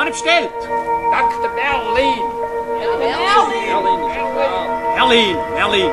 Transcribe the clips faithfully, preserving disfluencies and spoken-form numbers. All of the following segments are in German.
bestellt? Doktor Merlin. Merlin. Merlin. Merlin.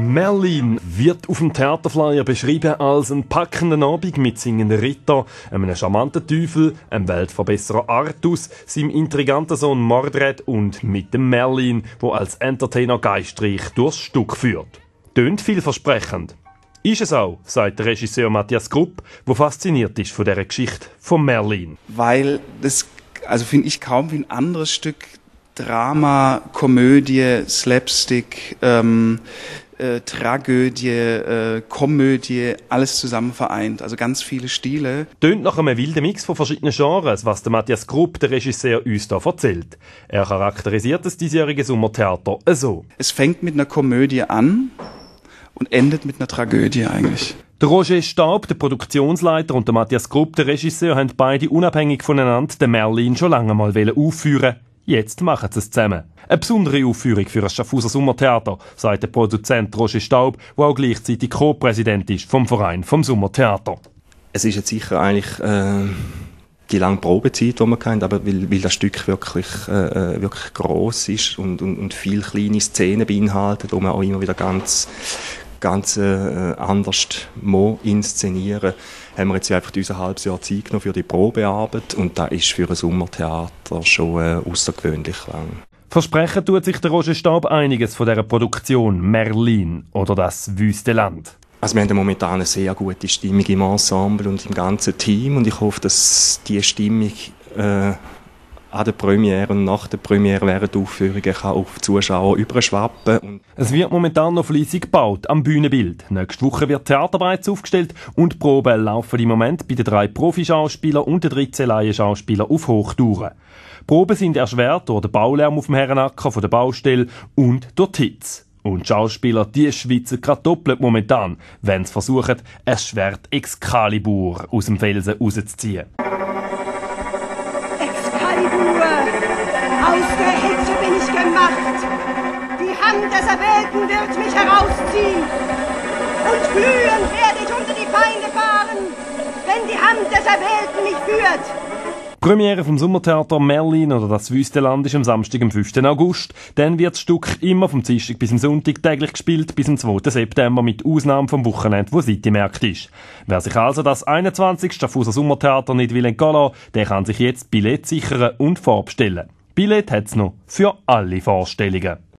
Merlin wird auf dem Theaterflyer beschrieben als einen packenden Abend mit singenden Ritter, einem charmanten Teufel, einem Weltverbesserer Artus, seinem intriganten Sohn Mordred und mit dem Merlin, wo als Entertainer geistreich durchs Stück führt. Tönt vielversprechend. Ist es auch, sagt der Regisseur Matthias Grupp, der fasziniert ist von dieser Geschichte von Merlin. Weil das, also finde ich, kaum wie ein anderes Stück Drama, Komödie, Slapstick, ähm, äh, Tragödie, äh, Komödie, alles zusammen vereint. Also ganz viele Stile. Tönt nach einem wilden Mix von verschiedenen Genres, was der Matthias Grupp, der Regisseur, uns da erzählt. Er charakterisiert das diesjährige Sommertheater so. Es fängt mit einer Komödie an und endet mit einer Tragödie eigentlich. Der Roger Staub, der Produktionsleiter, und der Matthias Grupp, der Regisseur, haben beide unabhängig voneinander den Merlin schon lange mal aufführen. Jetzt machen sie es zusammen. Eine besondere Aufführung für ein Schaffhauser Sommertheater, sagt der Produzent Roger Staub, der auch gleichzeitig Co-Präsident ist vom Verein vom Sommertheater. Es ist jetzt sicher eigentlich äh, die lange Probezeit, die man kennt, aber weil, weil das Stück wirklich, äh, wirklich gross ist und, und, und viele kleine Szenen beinhaltet, wo man auch immer wieder ganz ganz äh, anders mo inszenieren, haben wir jetzt einfach unser halbes Jahr Zeit genommen für die Probearbeit und das ist für ein Sommertheater schon äh, außergewöhnlich lang. Versprechen tut sich der Roger Staub einiges von dieser Produktion Merlin oder das wüste Land. Also wir haben momentan eine sehr gute Stimmung im Ensemble und im ganzen Team und ich hoffe, dass diese Stimmung äh, an der Premiere und nach der Premiere während der Aufführungen kann auf die Zuschauer überschwappen. Es wird momentan noch fleissig gebaut am Bühnenbild. Nächste Woche wird Theater bereits aufgestellt und die Proben laufen im Moment bei den drei Profischauspielern und den dreizehn Laienschauspielern auf Hochtouren. Die Proben sind erschwert durch den Baulärm auf dem Herrenacker von der Baustelle und durch die Hitze. Und die Schauspieler, die schwitzen gerade doppelt momentan, wenn sie versuchen, ein Schwert Excalibur aus dem Felsen rauszuziehen. Aus der Hitze bin ich gemacht. Die Hand des Erwählten wird mich herausziehen. Und glühend werde ich unter die Feinde fahren, wenn die Hand des Erwählten mich führt. Die Premiere vom Sommertheater Merlin oder das wüste Land ist am Samstag, am fünften August. Dann wird das Stück immer vom Dienstag bis am Sonntag täglich gespielt, bis am zweiten September, mit Ausnahme vom Wochenende, wo City-Märkte ist. Wer sich also das einundzwanzigste Schaffhauser Sommertheater nicht will entgehen lassen, der kann sich jetzt Billett sichern und vorbestellen. Billett hat es noch für alle Vorstellungen.